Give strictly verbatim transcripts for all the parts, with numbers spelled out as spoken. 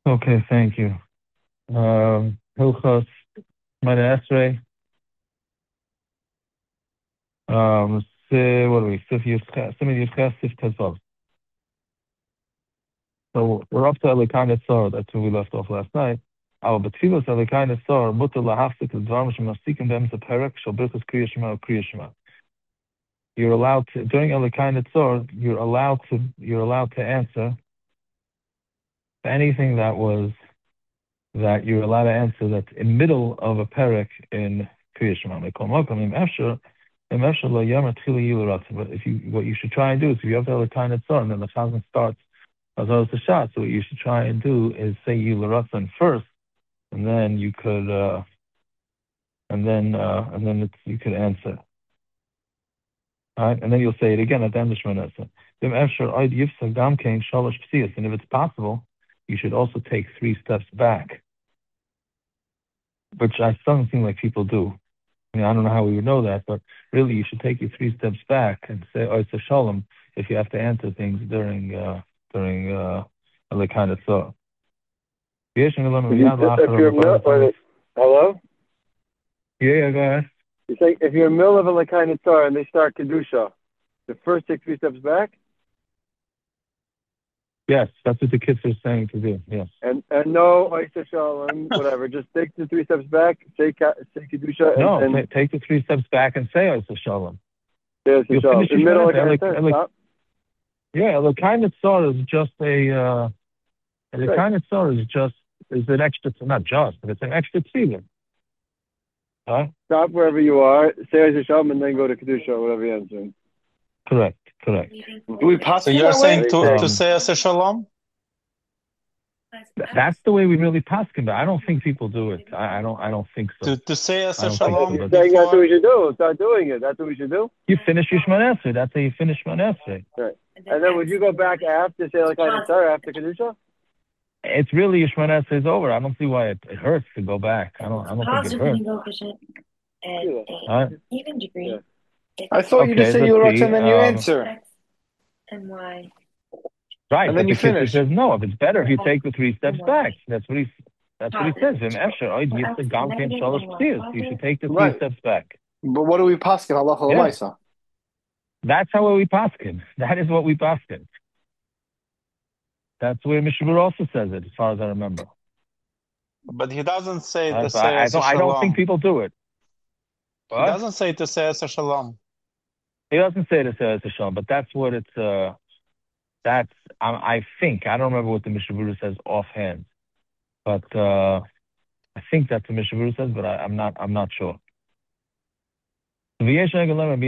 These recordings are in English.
Okay, thank you. Um, Hilchos Shemona Esrei. Um, si- what are we? Sif Yisches, Siman Yisches, Sif Tezvav. So we're up to Elikana Tzor. That's where we left off last night. Our Betfilos Elikana Tzor, Mutter Lahafsik, Dvarim Shemasikim Bem Seperek, Shal Birchas Kriya Shema or Kriya Shema. You're allowed to, during Elikana Tzor, you're allowed to, you're allowed to answer anything that was, that you're allowed to answer that's in middle of a perek in Kriya Shema. But if you, what you should try and do is if you have the Elikana Tzor and then the Chazan starts as well as the shot. So what you should try and do is say Yilaratzon first, and then you could, uh, and then, uh, and then it's, you could answer. All right, and then you'll say it again at the end of Shemona Esrei. And if it's possible, you should also take three steps back, which I don't seem like people do. I mean, I don't know how we would know that, but really, you should take your three steps back and say, "Oh, it's a shalom." If you have to answer things during uh, during uh, a kind of thought. If you, if you're mil- wait, hello? Yeah, yeah, go ahead. You say if you're in the middle of a Lekaina Tzar and they start Kedusha, the first take three steps back? Yes, that's what the kids are saying to do, yes. And and no, Oisha Shalom, whatever, just take the three steps back, say, say Kedusha, and... No, and, t- take the three steps back and say Oisha Shalom. Yeah, You'll finish in the middle of like, like, like, Yeah, the kind of Tzar is just a, uh, the right. kind of Tzar is just, is an extra, not just, but it's an extra tefillin. Huh? Stop wherever you are, say Oisha Shalom, and then go to Kedusha, whatever you're answering. Correct, correct. Do we pass so you're saying to, um, to say Aseh Shalom? That's the way we really pass him, but I don't think people do it. I, I don't. I don't think so. To, to say Aseh Shalom. You're saying that's what we should do. Start doing it. That's what we should do. You finish your Shemona Esrei. That's how you finish Shemona Esrei. Right. And then would you go back after say like I start after Kedusha? It's really your Shemona Esrei is over. I don't see why it, it hurts to go back. I don't. I don't think it hurts. At an even degree. Yeah. I thought okay, you just say you wrote and then you um, answer. And why? Right, and but then you the finish. Says no. If it's better if you take the three steps back. That's what he. That's what he says. In Esher, you should take the three right. steps back. But what do we paskin? Allah yeah. That's how we paskin. That is what we paskin. That's where Mishabur also says it, as far as I remember. But he doesn't say uh, to say I, I, don't, I don't think people do it. What? He doesn't say to say Aseh Shalom. He doesn't say to say Aseh Shalom, but that's what it's. Uh, that's I, I think I don't remember what the Mishabur says offhand, but uh, I think that's what Mishabur says, but I, I'm not. I'm not sure. I think a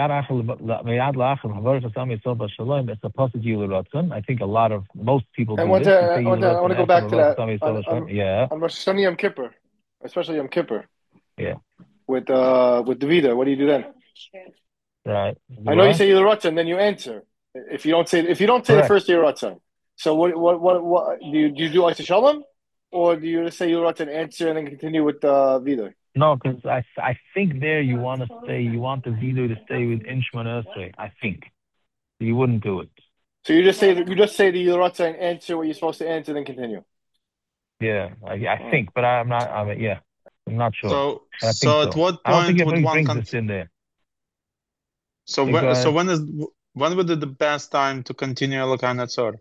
lot of most people do I want this. To, I, want to, I want to go back to that. On, on, yeah. On Rosh Hashanah Yom Kippur, especially Yom Kippur. Yeah. With uh with Davida, what do you do then? Right. I know what? You say Yilaratza and then you answer. If you don't say if you don't say Correct. The first Yilaratza, so what what what what do you do? You do Aseh Shalom, or do you just say Yilaratza and answer and then continue with uh, Vida? No, because I I think there you want to stay. You want the Vida to stay with Shemona Esrei. I think you wouldn't do it. So you just say you just say the Yilaratza and answer what you're supposed to answer, then continue. Yeah, I, I think, but I'm not. I mean, yeah, I'm not sure. So so, so at what point I don't think would one brings this in there? So when so when is when would be the best time to continue Elikana Tzor?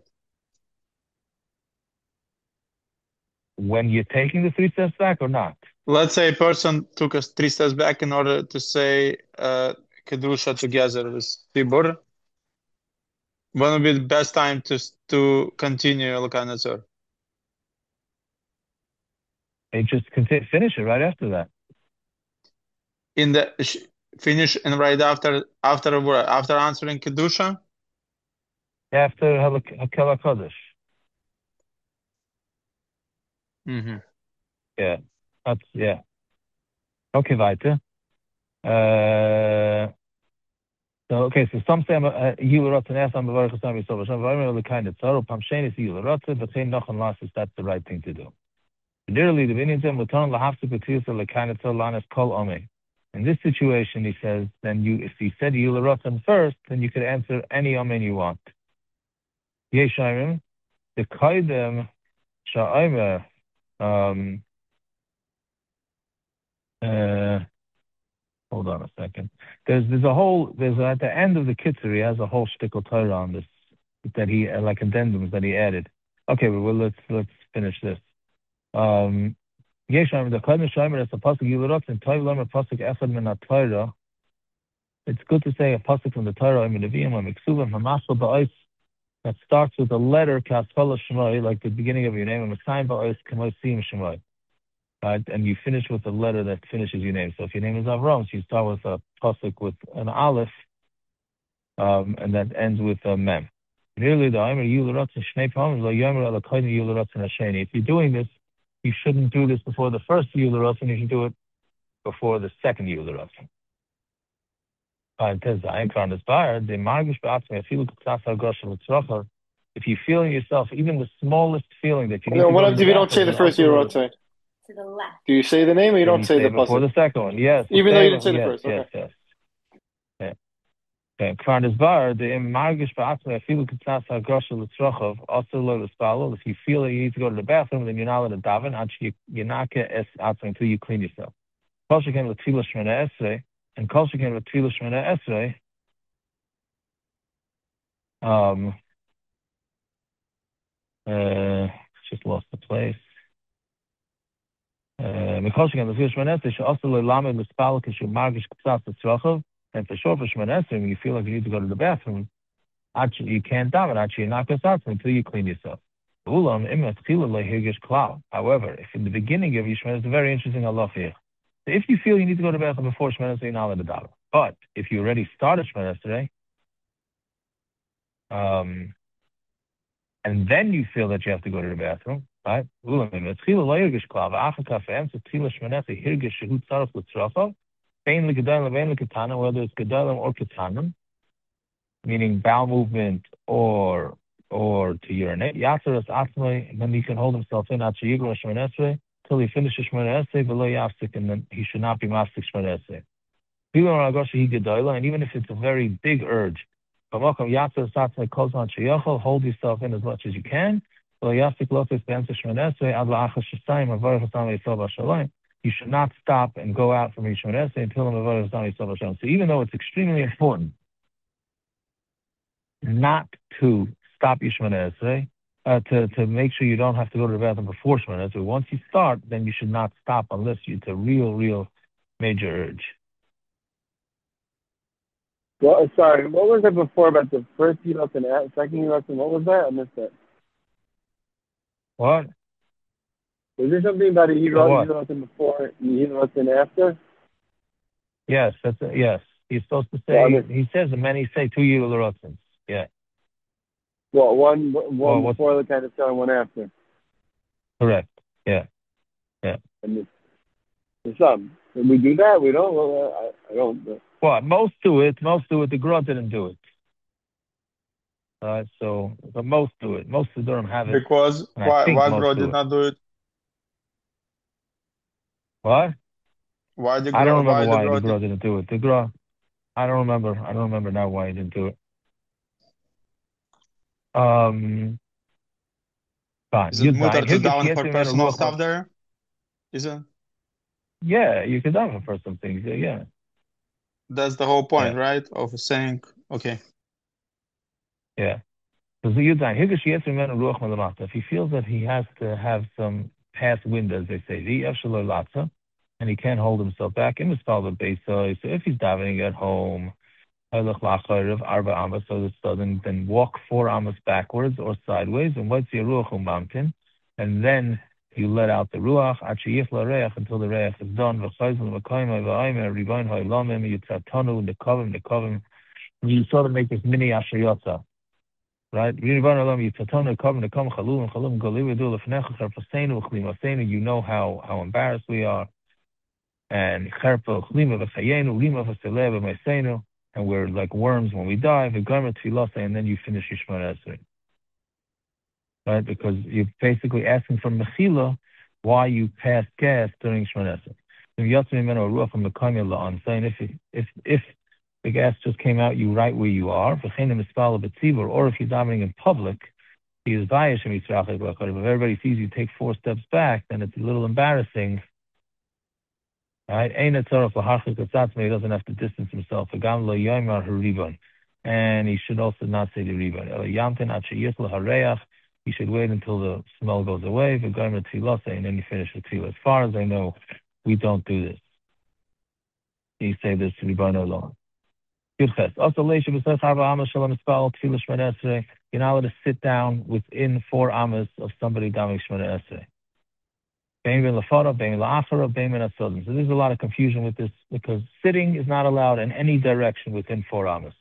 When you're taking the three steps back or not? Let's say a person took us three steps back in order to say uh, Kedusha together with Tibur. When would be the best time to to continue Elikana Tzor? They just continue, finish it right after that. In the finish and right after after after answering Kedusha? After Hakel HaKodesh. Mm-hmm. Yeah, that's yeah. Okay, weiter. Uh, so okay, so some say Yilaratza and Asam Bavarach Hasam Yisrael Hashem Vaymer Lekai Netzaro Pam Shenis Yilaratza, but say Nochon Lasis. That's the right thing to do. Literally, the Vinyatim Laton Lahafsi B'Tiyus Lekai Netzaro Lanes Kol Ome. In this situation, he says, then you if you said Yilaratza first, then you could answer any Omen you want. Yeshayim, the Kaidem Sha'omer, um, uh, hold on a second. There's there's a whole there's at the end of the Kitzur, he has a whole shtickle Torah on this that he uh, like addendums that he added. Okay, well let's let's finish this. Um, Yesham the Kaddish Shomer is a pasuk Yilurot and Toiv Lomer pasuk Echad min Torah. It's good to say a pasuk from the Torah in Nevi'im or Miksuvim Hamashal Ba'is that starts with a letter Kasfala Shemai, like the beginning of your name, and Messiah Ba'is Kamosim Shemai. Right, and you finish with a letter that finishes your name. So if your name is Avram, so you start with a pasuk with an aleph, um, and that ends with a mem. Nearly the Aimer Yulurot and Shnei Palms, like Yomer Alakaini Yulurot and Hasheni. If you're doing this, you shouldn't do this before the first Yulurot, and you should do it before the second Yulurot. If you feel in yourself, even the smallest feeling that you need no, to what go happens if you don't say the first Yulurot? To the left. Do you say the name or you don't you say, say the before pasuk? the second one? Yes. Even though you didn't say the yes, first. Okay. Yes, yes. Okay. Kvarnis bar the margish ba'atzmei afilu k'tzas ha'grosha l'tzrochov also lo l'spalo. If you feel that you need to go to the bathroom, then you're not allowed to daven until you yanake es atzmei until you clean yourself. Kol shekem l'tfilah shmona esrei and kol shekem l'tfilah shmona esrei. Um. Uh. Just lost the place. Mikol shekem l'tfilah shmona esrei she'also lo lamed l'spalo k'shu margish k'tzas l'tzrochov. And for sure, for Shemona Esrei, when you feel like you need to go to the bathroom, actually, you can't daven. Actually, you're not going to start until you clean yourself. However, if in the beginning of your Shemona, it's a very interesting halacha here. So if you feel you need to go to the bathroom before Shemona Esrei, you're not allowed to daven. But if you already started Shemona Esrei, um, and then you feel that you have to go to the bathroom, right? Whether it's gedalim or ketanim, meaning bowel movement or or to urinate, yatzeres atzmai, and then he can hold himself in at sheyigro shemona esrei till he finishes shemona esrei v'lo yafsik, and then he should not be mafsik shemona esrei. And even if it's a very big urge, hold yourself in as much as you can. You should not stop and go out from Yishmon Esrei until the Shalom. So even though it's extremely important not to stop Yishmon Esrei, uh, to, to make sure you don't have to go to the bathroom before Shemona Esrei, once you start, then you should not stop unless it's a real, real major urge. Well, sorry, what was it before about the first Yulot and second Yulot? What was that? I missed that. What? Was there something about a Yulot before and Yulot after? Yes, that's a, yes. He's supposed to say. Well, he says, and many say two Yulotins. Yeah. Well, one one well, before the kind of time, one after. Correct. Yeah. Yeah. And there's some. When we do that, we don't. Well, I, I don't. But. Well, most do it. Most do it. The Gra didn't do it. All right. So, but most do it. Most of them have it. Because why? Why Gra did not do it? What? Why the Gra, I don't remember why, why the Gra didn't do it. The Gra, I don't remember. I don't remember now why he didn't do it. Um. Fine. Is it mutar to daven for personal stuff there? Is it? Yeah, you can daven for some things. Yeah. That's the whole point, yeah. right? Of saying, okay. Yeah. If he feels that he has to have some past wind, as they say, and he can't hold himself back in the spell of base. So if he's davening at home, so then, then walk four amas backwards or sideways, and what's your ruach mountain, and then you let out the ruach until the reach is done. You sort of make this mini ashriyotza, right? You know how how embarrassed we are, and and we're like worms when we die. And then you finish your Shemona Esrei. Right? Because you're basically asking for mechila why you passed gas during Shemona Esrei. I'm saying if if if the gas just came out you right where you are, or if you're davening in public, he is vayish and mitzrachik l'acharav. If everybody sees you take four steps back, then it's a little embarrassing. Right? Ein etzarach l'harchik l'tzatzmei. He doesn't have to distance himself. V'gam lo yoymar hariban. And he should also not say the riban. Ela yamtin ad sheyichle hareach. He should wait until the smell goes away. V'goyim l'tfilase, and then you finish the tefillah. As far as I know, we don't do this. You say this to riban alone. Also, you're not allowed to sit down within four amas of somebody davening Shemona Esrei. So there's a lot of confusion with this because sitting is not allowed in any direction within four amas.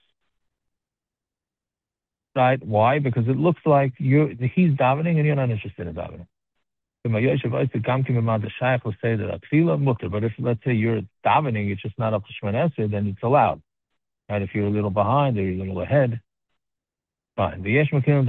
Right? Why? Because it looks like you're he's davening and you're not interested in davening. But if let's say you're davening, it's just not up to Shemona Esrei, then it's allowed. Right? If you're a little behind or you're a little ahead, fine. If you're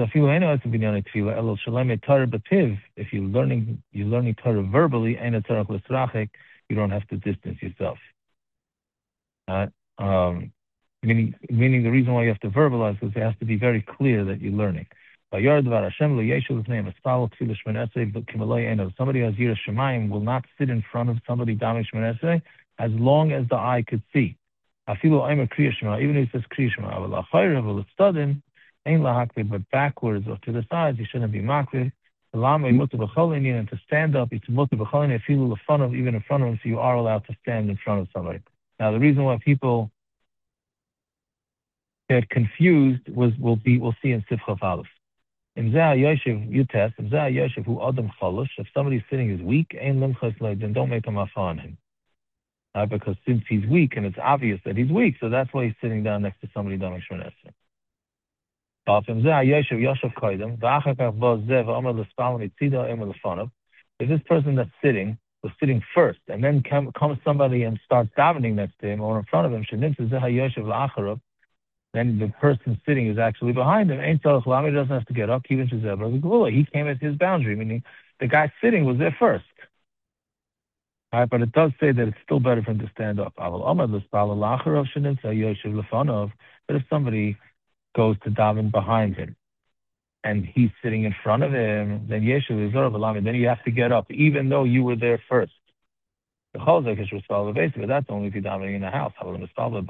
learning you're learning Torah verbally, you don't have to distance yourself. Right? Um, meaning meaning the reason why you have to verbalize is it has to be very clear that you're learning. Somebody who has Yiras Shamayim will not sit in front of somebody davening Shemona Esrei as long as the eye could see. Even if it says Kriya Shema, but backwards or to the sides, you shouldn't be makvid. And to stand up, it's mutter b'cholin, even in front of him, so you are allowed to stand in front of somebody. Now, the reason why people get confused was we'll be we'll see in Sifchaf Aleph. In Zeh Yoshev, you test. In Zeh Yoshev, who Adam Cholosh, if somebody's sitting is weak, then don't make a mafa on him. Uh, because since he's weak and it's obvious that he's weak, so that's why he's sitting down next to somebody davening Shemona Esrei. If this person that's sitting was sitting first, and then come, comes somebody and starts davening next to him or in front of him, then the person sitting is actually behind him. He doesn't have to get up. He came at his boundary, meaning the guy sitting was there first. All right, but it does say that it's still better for him to stand up. But if somebody goes to daven behind him and he's sitting in front of him, then then you have to get up, even though you were there first. The chazak is responsible basically, but that's only if you're davening in a house. But if you're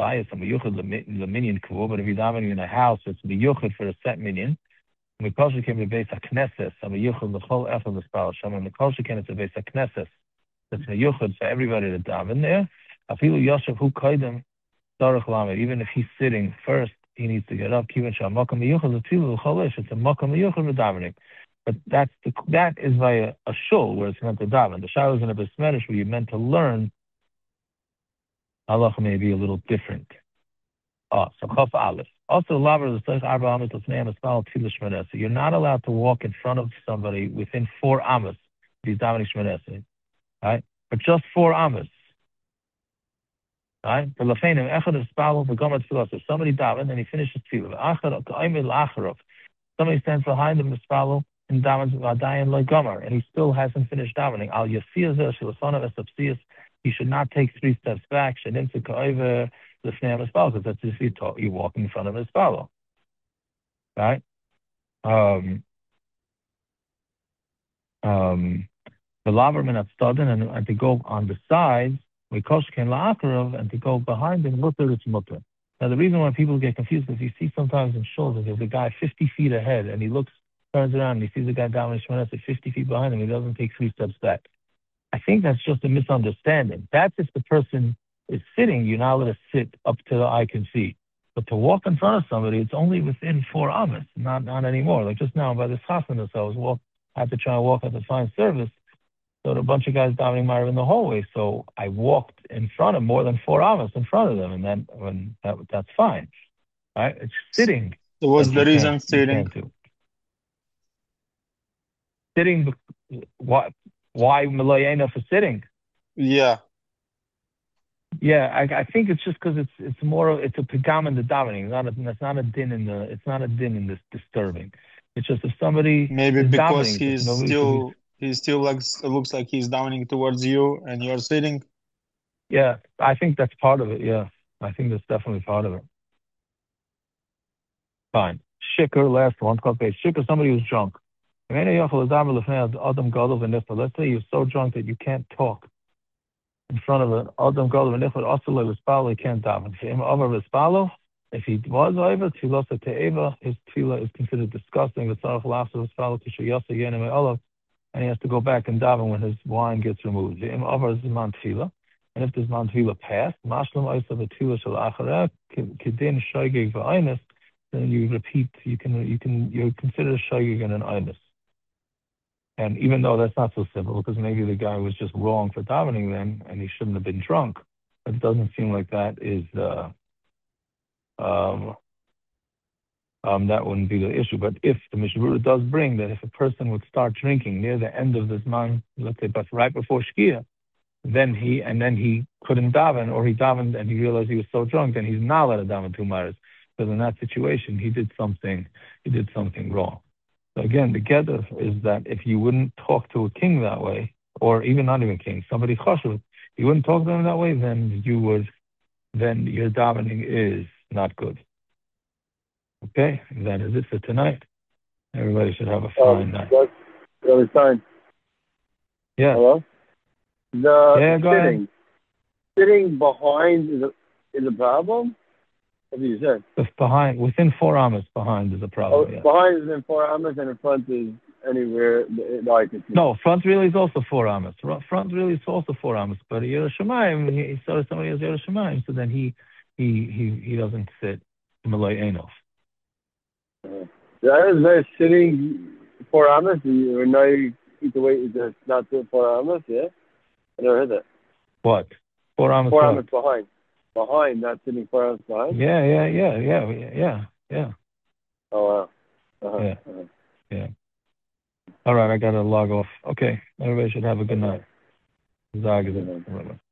davening in a house, it's miyuchad for a set minyan. And the culture came to base a knesses. And the chol echad l'spal Hashem. And the culture came to base a knesses. That's miyuchad for everybody to daven there. Afilu yoshev hu kaidem darach lamed. Even if he's sitting first, he needs to get up. It's a makam miyuchad for davening. But that's the, that is via a shul where it's meant to daven. The shul is in a besmerish where you're meant to learn. Halacha may be a little different. Oh, so chaf aleph. Also, laver the arba amas l'fnei amas tefillah Shemona Esrei. You're not allowed to walk in front of somebody within four amas if he's davening Shemona Esrei, right? But just four amas. Right? If somebody daven and he finishes tefillah, somebody stands behind him, mispalo, and davens v'adayin lo gomer, and he still hasn't finished davening. Al yasiyah zeh shelasonav esapsiyas. He should not take three steps back. Shenim tzikaover l'fnei mispalo, because that's if you talk, you walk in front of mispalo, right? Um, um, the laver min atzdadin, and and to go on the sides. And to go behind him, mutter, it's mutter. Now, the reason why people get confused is you see sometimes in shuls, if there's a guy fifty feet ahead and he looks, turns around and he sees a guy down in Shemona Esrei fifty feet behind him, he doesn't take three steps back. I think that's just a misunderstanding. That's if the person is sitting, you're not allowed to sit up to the eye can see. But to walk in front of somebody, it's only within four amas, not not anymore. Like just now by this chasana, so I was walk, I had to try and walk at the fine service. So there were a bunch of guys davening Ma'ariv in the hallway. So I walked in front of more than four amas in front of them, and then when that, that's fine, right? It's sitting. So what's the reason sitting? Sitting. Why? Why Malayena for sitting? Yeah. Yeah, I, I think it's just because it's it's more it's a pigam in the davening. It's not a, it's not a din in the it's not a din in this disturbing. It's just if somebody maybe because davening, he's still. He still looks, looks like he's davening towards you and you're sitting? Yeah, I think that's part of it, yeah. I think that's definitely part of it. Fine. Shikr, last one, Shikr, somebody who's drunk. Let's say you're so drunk that you can't talk in front of an Adam Gadol v'nichad asur l'spalo, he can't daven. If he was over, tefillah te'eva, his tefillah is considered disgusting. And he has to go back and daven when his wine gets removed. And if this man tefillah passed, then you repeat, you can, you can, you consider shaygig and an einus. And even though that's not so simple, because maybe the guy was just wrong for davening then, and he shouldn't have been drunk, but it doesn't seem like that is, uh, um, um, that wouldn't be the issue. But if the Mishnah Berurah does bring that if a person would start drinking near the end of this man, let's say, but right before Shkia, then he, and then he couldn't daven, or he davened and he realized he was so drunk, then he's not allowed to daven two matters. Because in that situation, he did something, he did something wrong. So again, the gedder is that if you wouldn't talk to a king that way, or even not even king, somebody chashuv, you wouldn't talk to them that way, then you would, then your davening is not good. Okay, that is it for tonight. Everybody should have a fine um, night. That's the other time. Yeah. Hello? The yeah, go sitting. ahead. Sitting behind is a, is a problem? What do you say? If behind, within four amas, behind is a problem. Oh, yeah. Behind is in four amas, and in front is anywhere like it. No, front really is also four amas. Front really is also four amas. But Yerushalayim, he saw somebody has Yerushalayim, so then he he he he doesn't sit Malay Enof. Uh, that is very sitting four amas. You know, you eat the weight is not doing four amas. Yeah, I never heard that. What? Four amas. Four amas behind. Behind, not sitting four hours behind? Yeah, yeah, yeah, yeah, yeah, yeah. Oh, wow. Uh-huh. Yeah, uh-huh. yeah. All right, I got to log off. Okay, everybody should have a good night. Zag is it.